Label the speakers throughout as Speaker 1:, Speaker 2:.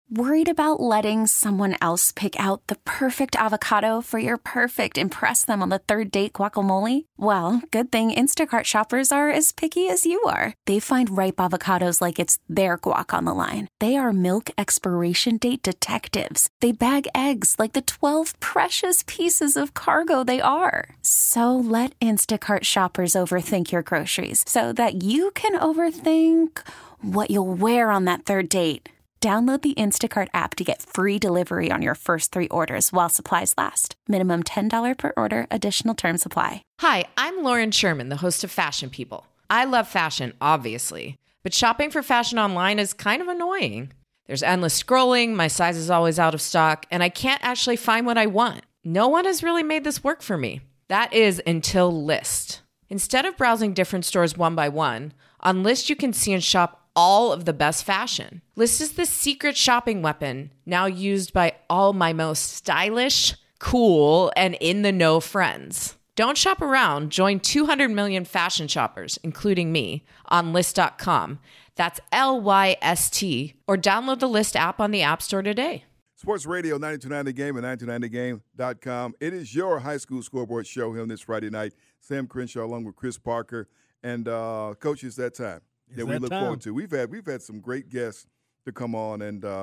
Speaker 1: Worried about letting someone else pick out the perfect avocado for your perfect impress them on the third date guacamole? Well, good thing Instacart shoppers are as picky as you are. They find ripe avocados like it's their guac on the line. They are milk expiration date detectives. They bag eggs like the 12 precious pieces of cargo they are. So let Instacart shoppers overthink your groceries so that you can overthink what you'll wear on that third date. Download the Instacart app to get free delivery on your first 3 orders while supplies last. Minimum $10 per order. Additional terms apply.
Speaker 2: Hi, I'm Lauren Sherman, the host of Fashion People. I love fashion, obviously, but shopping for fashion online is kind of annoying. There's endless scrolling, my size is always out of stock, and I can't actually find what I want. No one has really made this work for me. That is until Lyst. Instead of browsing different stores one by one, on Lyst you can see and shop all of the best fashion. Lyst is the secret shopping weapon now used by all my most stylish, cool, and in-the-know friends. Don't shop around. Join 200 million fashion shoppers, including me, on Lyst.com. That's Lyst, or download the Lyst app on the App Store today.
Speaker 3: Sports Radio 92.9 The Game and 92.9thegame.com. It is your high school scoreboard show here on this Friday night. Sam Crenshaw along with Chris Parker. And, Coach, it's that time. That we look forward to. We've had some great guests to come on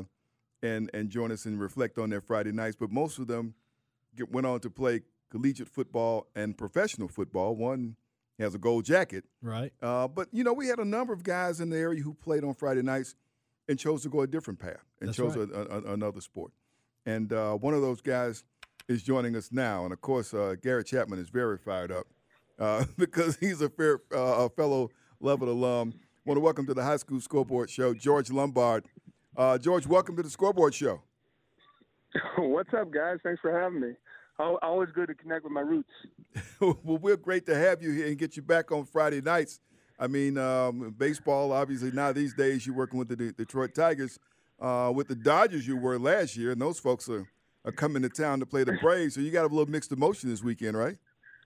Speaker 3: and join us and reflect on their Friday nights, but most of them went on to play collegiate football and professional football. One has a gold jacket,
Speaker 4: right?
Speaker 3: But we had a number of guys in the area who played on Friday nights and chose to go a different path and chose another sport. And one of those guys is joining us now, and of course, Garrett Chapman is very fired up because he's a fellow Lovett alum. I want to welcome to the High School Scoreboard Show, George Lombard. George, welcome to the Scoreboard Show.
Speaker 5: What's up, guys? Thanks for having me. Always good to connect with my roots.
Speaker 3: Well, we're great to have you here and get you back on Friday nights. I mean, baseball, obviously, now these days you're working with the Detroit Tigers. With the Dodgers you were last year, and those folks are coming to town to play the Braves, so you got a little mixed emotion this weekend, right?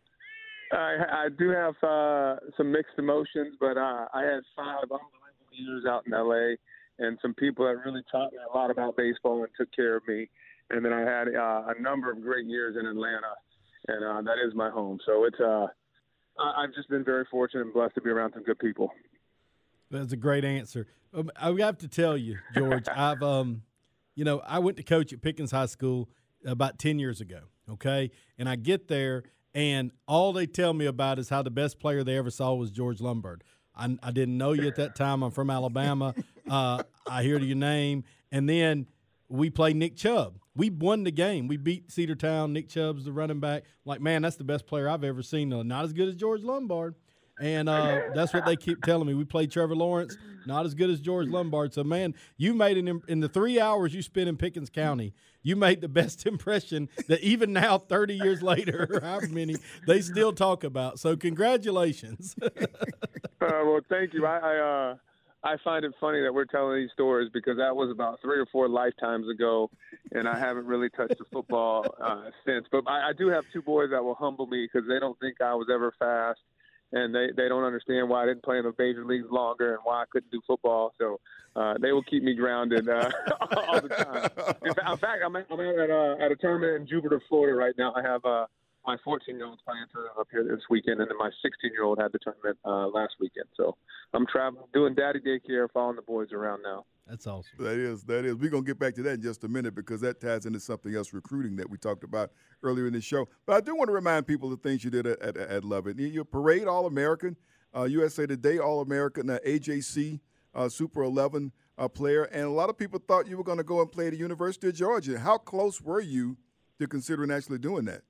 Speaker 5: I do have some mixed emotions, but I had 5 unbelievable years out in L.A. and some people that really taught me a lot about baseball and took care of me. And then I had a number of great years in Atlanta, and that is my home. So I've just been very fortunate and blessed to be around some good people.
Speaker 4: That's a great answer. I have to tell you, George, I went to coach at Pickens High School about 10 years ago, okay? And I get there, and all they tell me about is how the best player they ever saw was George Lombard. I didn't know you at that time. I'm from Alabama. I hear your name. And then we play Nick Chubb. We won the game. We beat Cedartown. Nick Chubb's the running back. Like, man, that's the best player I've ever seen. Not as good as George Lombard. And that's what they keep telling me. We played Trevor Lawrence, not as good as George Lombard. So, man, you made in the 3 hours you spent in Pickens County, you made the best impression that even now, 30 years later, or however many, they still talk about. So, congratulations.
Speaker 5: Well, thank you. I find it funny that we're telling these stories because that was about 3 or 4 lifetimes ago, and I haven't really touched the football since. But I do have 2 boys that will humble me because they don't think I was ever fast. And they don't understand why I didn't play in the major leagues longer and why I couldn't do football. So they will keep me grounded all the time. In fact, I'm at a tournament in Jupiter, Florida right now. I have my 14-year-old playing tournament up here this weekend, and then my 16-year-old had the tournament last weekend. So I'm traveling, doing daddy daycare, following the boys around now.
Speaker 4: That's awesome.
Speaker 3: That is. We're going to get back to that in just a minute because that ties into something else, recruiting, that we talked about earlier in the show. But I do want to remind people of the things you did at Lovett. You're Parade All-American, USA Today All-American, AJC Super 11 player, and a lot of people thought you were going to go and play at the University of Georgia. How close were you to considering actually doing that?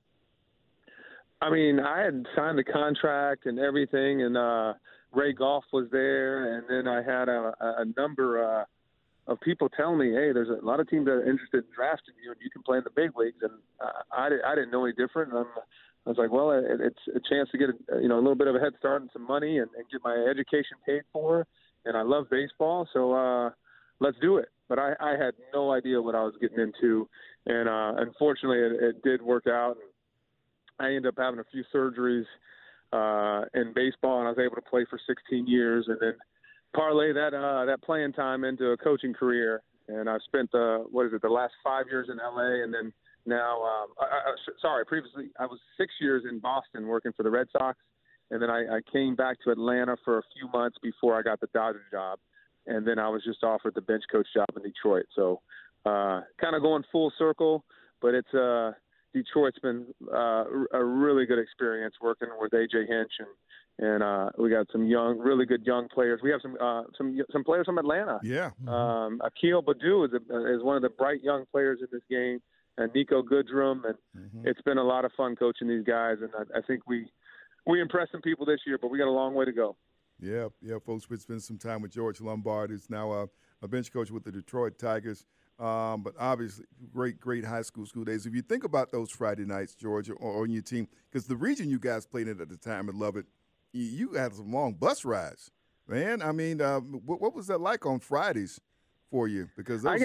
Speaker 5: I mean, I had signed the contract and everything, and Ray Goff was there, and then I had a number of people telling me, hey, there's a lot of teams that are interested in drafting you, and you can play in the big leagues. And I didn't know any different. And I was like, well, it's a chance to get a little bit of a head start and some money and get my education paid for. And I love baseball, so let's do it. But I had no idea what I was getting into. And unfortunately, it did work out. And I ended up having a few surgeries in baseball, and I was able to play for 16 years. And then parlay that playing time into a coaching career, and I've spent the last 5 years in LA, and then now previously I was 6 years in Boston working for the Red Sox, and then I came back to Atlanta for a few months before I got the Dodgers job, and then I was just offered the bench coach job in Detroit. So kind of going full circle, but it's Detroit's been a really good experience working with AJ Hinch, and we got some really good young players. We have some players from Atlanta.
Speaker 3: Yeah.
Speaker 5: Akil Baddoo is one of the bright young players in this game, and Nico Goodrum, and it's been a lot of fun coaching these guys. And I think we impressed some people this year, but we got a long way to go.
Speaker 3: Yeah, folks. We spent some time with George Lombard, who's now a bench coach with the Detroit Tigers. But obviously, great high school days. If you think about those Friday nights, George, or on your team, because the region you guys played in at the time, I love it. You had some long bus rides, man. I mean, what was that like on Fridays for you? Because my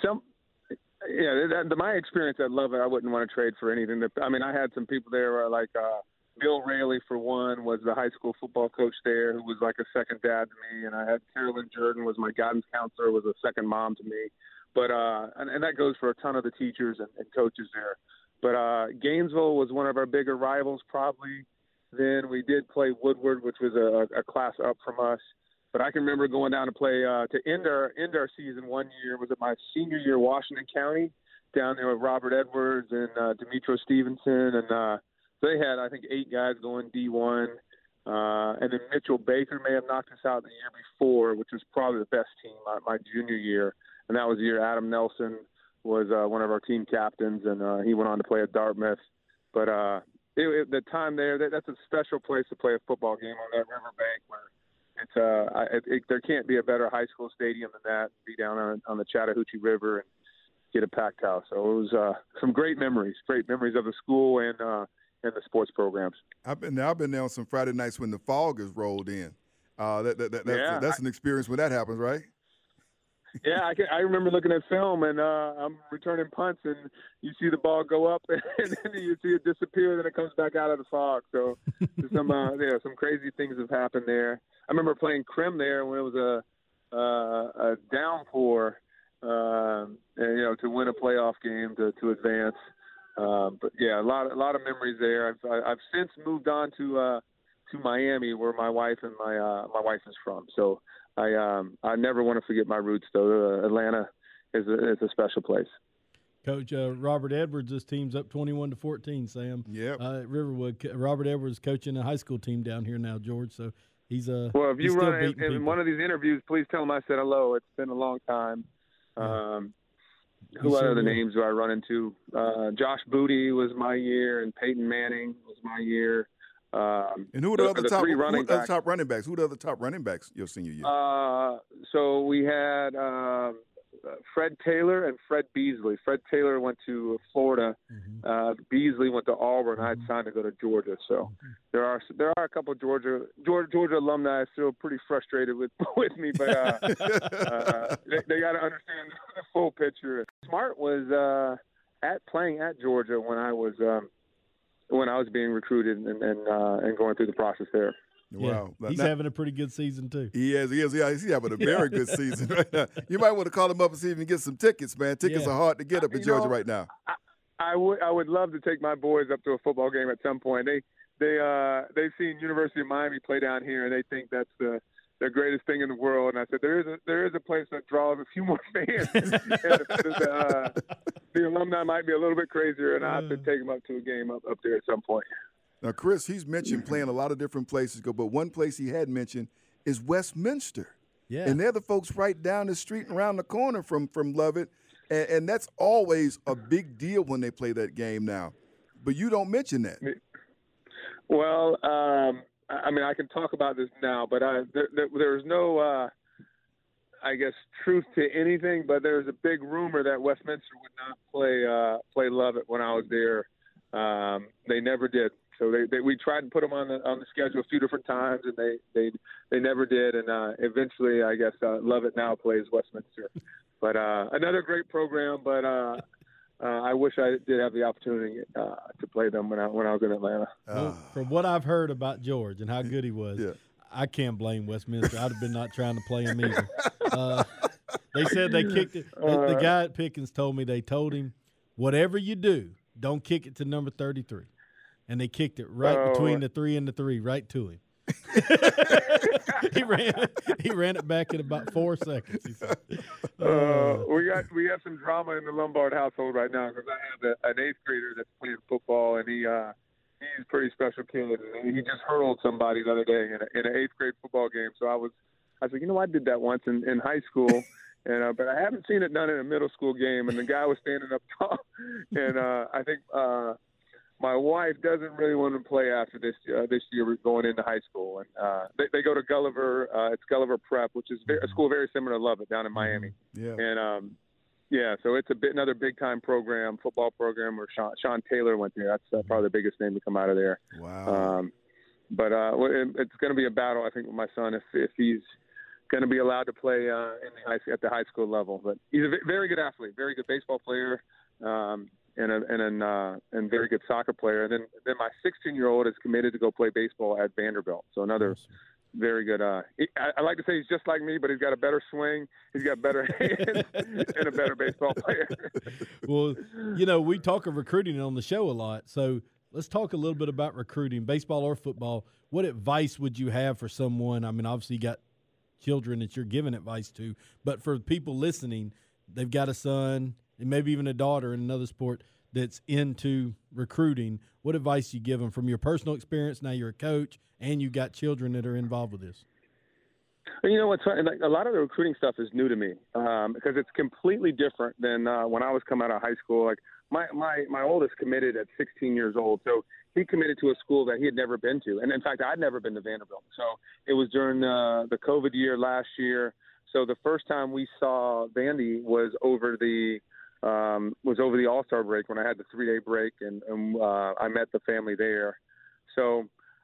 Speaker 3: experience at Love It, I wouldn't want to trade for anything.
Speaker 5: I had some people there like Bill Raley, for one, was the high school football coach there, who was like a second dad to me, and I had Carolyn Jordan was my guidance counselor, was a second mom to me. But and that goes for a ton of the teachers and coaches there. But Gainesville was one of our bigger rivals, probably. Then we did play Woodward, which was a class up from us. But I can remember going down to play to end our season one year. Was it my senior year, Washington County, down there with Robert Edwards and Demetro Stevenson, and they had, I think, 8 guys going D1. And then Mitchell Baker may have knocked us out the year before, which was probably the best team my junior year. And that was the year Adam Nelson was one of our team captains, and he went on to play at Dartmouth. But the time there, that's a special place to play a football game on that riverbank where there can't be a better high school stadium than that. Be down on the Chattahoochee River and get a packed house. So it was some great memories of the school and the sports programs. I've been there on some Friday nights when the fog is rolled in. That's an experience when that happens, right? Yeah, I remember looking at film, and I'm returning punts, and you see the ball go up, and then you see it disappear, then it comes back out of the fog. So some crazy things have happened there. I remember playing Crim there when it was a downpour, and, to win a playoff game to advance. But yeah, a lot of memories there. I've since moved on to Miami, where my wife and my wife is from. So I never want to forget my roots, though. Atlanta is a special place.
Speaker 4: Coach Robert Edwards, this team's up 21-14. Sam.
Speaker 3: Yeah.
Speaker 4: Riverwood. Robert Edwards coaching a high school team down here now, George. So he's
Speaker 5: well. If you run in one of these interviews, please tell him I said hello. It's been a long time. Who other names do I run into? Josh Booty was my year, and Peyton Manning was my year. And who are the other top running backs? Who are the other top running backs your senior year? So we had Fred Taylor and Fred Beasley. Fred Taylor went to Florida. Mm-hmm. Beasley went to Auburn. I had signed to go to Georgia. So there are a couple of Georgia alumni still pretty frustrated with me, but they got to understand the full picture. Smart was playing at Georgia when I was being recruited and going through the process there.
Speaker 4: Wow. Yeah, he's having a pretty good season, too.
Speaker 3: He is. Yeah, he's having a very good season right now. You might want to call him up and see if you can get some tickets, man. Tickets are hard to get up in Georgia right now.
Speaker 5: I would love to take my boys up to a football game at some point. They've seen University of Miami play down here, and they think that's the greatest thing in the world. And I said, there is a place that draws a few more fans. The alumni might be a little bit crazier, and I have to take them up to a game up there at some point.
Speaker 3: Now, Chris, he's mentioned playing a lot of different places, but one place he had mentioned is Westminster.
Speaker 4: Yeah.
Speaker 3: And they're the folks right down the street and around the corner from Lovett. And that's always a big deal when they play that game now. But you don't mention that.
Speaker 5: Well, I can talk about this now, but there's no, truth to anything. But there's a big rumor that Westminster would not play Lovett when I was there. They never did. So we tried to put them on the schedule a few different times, and they never did. And eventually, I guess Lovett now plays Westminster. But another great program. But I wish I did have the opportunity to play them when I was in Atlanta.
Speaker 4: Well, from what I've heard about George and how good he was, I can't blame Westminster. I'd have been not trying to play him either. They said they kicked it. The guy at Pickens told me they told him, whatever you do, don't kick it to number 33. And they kicked it right between the 3 and the 3, right to him. He ran it back in about 4 seconds. He said.
Speaker 5: We have some drama in the Lombard household right now because I have an 8th grader that's playing football, and he's a pretty special kid. And he just hurled somebody the other day in an 8th grade football game. So I said, I did that once in high school. And but I haven't seen it done in a middle school game, and the guy was standing up tall. And I think my wife doesn't really want to play after this year going into high school. And they go to Gulliver. It's Gulliver Prep, which is a school very similar to Lovett down in Miami.
Speaker 3: Yeah.
Speaker 5: And so it's another big time program, football program where Sean Taylor went there. That's probably the biggest name to come out of there.
Speaker 3: Wow.
Speaker 5: But it's going to be a battle, I think, with my son if he's going to be allowed to play at the high school level. But he's a very good athlete, very good baseball player, and very good soccer player. And then my 16-year-old is committed to go play baseball at Vanderbilt. So another very good. I like to say he's just like me, but he's got a better swing, he's got better hands, and a better baseball player.
Speaker 4: Well, we talk of recruiting on the show a lot, so let's talk a little bit about recruiting, baseball or football. What advice would you have for someone? I mean, obviously you got children that you're giving advice to, but for people listening, they've got a son and maybe even a daughter in another sport that's into recruiting. What advice you give them from your personal experience? Now you're a coach and you got children that are involved with this.
Speaker 5: You know what's funny? Like, a lot of the recruiting stuff is new to me because it's completely different than when I was coming out of high school. Like my oldest committed at 16 years old, so he committed to a school that he had never been to, and in fact, I'd never been to Vanderbilt. So it was during the COVID year last year. So the first time we saw Vandy was over the All-Star break when I had the 3-day break, and I met the family there. So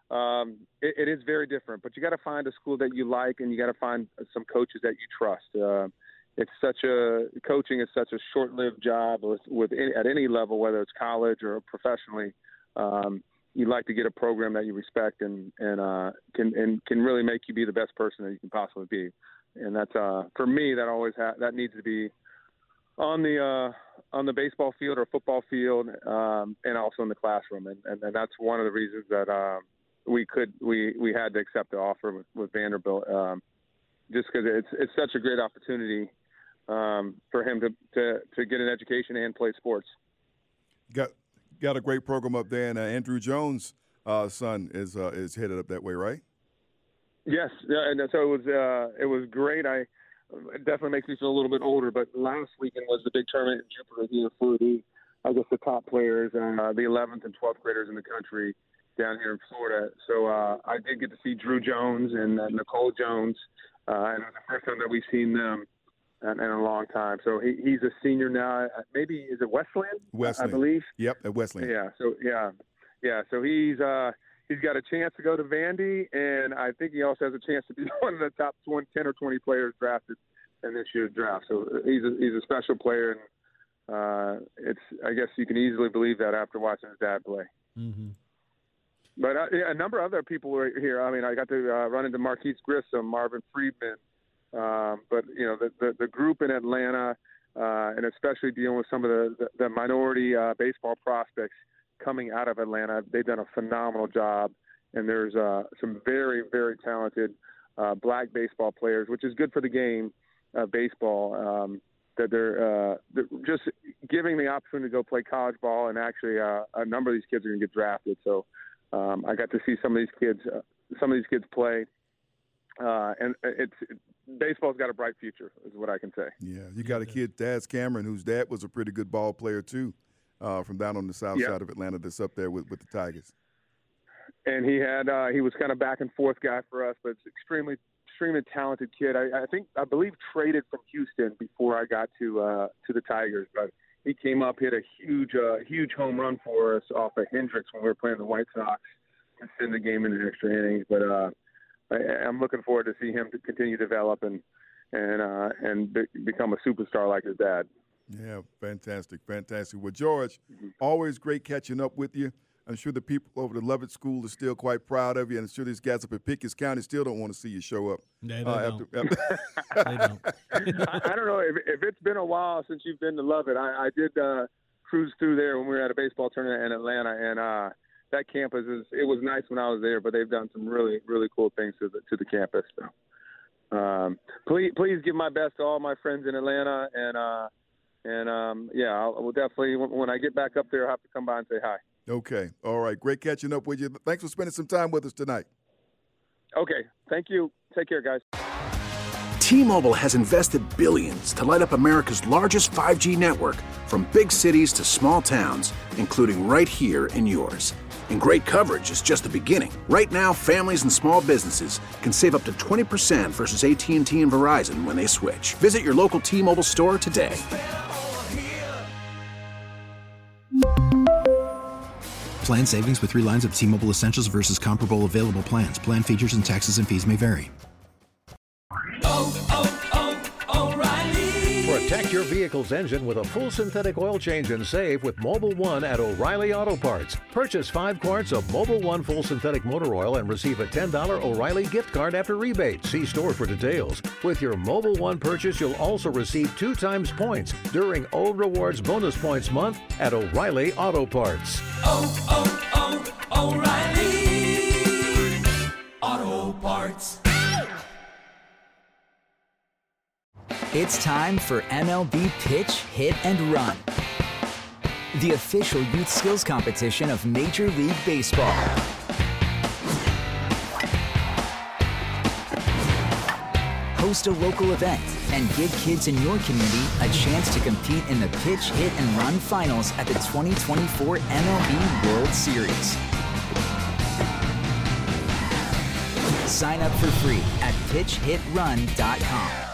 Speaker 5: it is very different, but you got to find a school that you like, and you got to find some coaches that you trust. Coaching is such a short-lived job at any level, whether it's college or professionally. You'd like to get a program that you respect and can really make you be the best person that you can possibly be. And that's for me, that needs to be on the baseball field or football field, and also in the classroom. And that's one of the reasons that we had to accept the offer with Vanderbilt, just because it's such a great opportunity for him to get an education and play sports.
Speaker 3: Got a great program up there, and Andrew Jones' son is headed up that way, right?
Speaker 5: Yes, and so it was great. It definitely makes me feel a little bit older, but last weekend was the big tournament in Jupiter here for the top players and the 11th and 12th graders in the country down here in Florida. So I did get to see Drew Jones and Nicole Jones, and it was the first time that we've seen them in a long time. So he's a senior now. Maybe is it Wesleyan?
Speaker 3: Wesleyan,
Speaker 5: I believe.
Speaker 3: Yep, at Wesleyan.
Speaker 5: Yeah. So So he's got a chance to go to Vandy, and I think he also has a chance to be one of the top 10 or 20 players drafted in this year's draft. So he's a special player, and I guess you can easily believe that after watching his dad play.
Speaker 4: Mm-hmm.
Speaker 5: But a number of other people were here. I mean, I got to run into Marquise Grissom, Marvin Friedman. But the group in Atlanta, and especially dealing with some of the minority baseball prospects coming out of Atlanta, they've done a phenomenal job. And there's some very, very talented black baseball players, which is good for the game of baseball. That they're just giving the opportunity to go play college ball, and actually a number of these kids are going to get drafted. So I got to see some of these kids play. And baseball's got a bright future, is what I can say.
Speaker 3: Yeah, you got a kid, Daz Cameron, whose dad was a pretty good ball player too, from down on the south side of Atlanta. That's up there with the Tigers. And
Speaker 5: he was kind of back and forth guy for us, but it's extremely talented kid. I believe traded from Houston before I got to the Tigers, but he came up, hit a huge home run for us off of Hendricks when we were playing the White Sox and send the game into extra innings. But I'm looking forward to see him to continue to develop and become a superstar like his dad.
Speaker 3: Yeah, fantastic. Well, George, always great catching up with you. I'm sure the people over the Lovett School are still quite proud of you, and I'm sure these guys up at Pickens County still don't want to see you show up.
Speaker 4: They don't.
Speaker 3: They
Speaker 4: don't.
Speaker 5: I don't know if it's been a while since you've been to Lovett. I did cruise through there when we were at a baseball tournament in Atlanta, and that campus it was nice when I was there, but they've done some really, really cool things to the campus. So please give my best to all my friends in Atlanta, and I will definitely, when I get back up there, I'll have to come by and say hi.
Speaker 3: Okay. All right. Great catching up with you. Thanks for spending some time with us tonight.
Speaker 5: Okay. Thank you. Take care, guys.
Speaker 6: T-Mobile has invested billions to light up America's largest 5G network, from big cities to small towns, including right here in yours. And great coverage is just the beginning. Right now, families and small businesses can save up to 20% versus AT&T and Verizon when they switch. Visit your local T-Mobile store today.
Speaker 7: Plan savings with 3 lines of T-Mobile Essentials versus comparable available plans. Plan features and taxes and fees may vary.
Speaker 8: O'Reilly. Protect your vehicle's engine with a full synthetic oil change and save with Mobil 1 at O'Reilly Auto Parts. Purchase 5 quarts of Mobil 1 full synthetic motor oil and receive a $10 O'Reilly gift card after rebate. See store for details. With your Mobil 1 purchase, you'll also receive 2 times points during O Rewards Bonus Points Month at O'Reilly Auto Parts.
Speaker 9: O'Reilly Auto Parts.
Speaker 10: It's time for MLB Pitch, Hit, and Run, the official youth skills competition of Major League Baseball. Host a local event and give kids in your community a chance to compete in the Pitch, Hit, and Run finals at the 2024 MLB World Series. Sign up for free at pitchhitrun.com.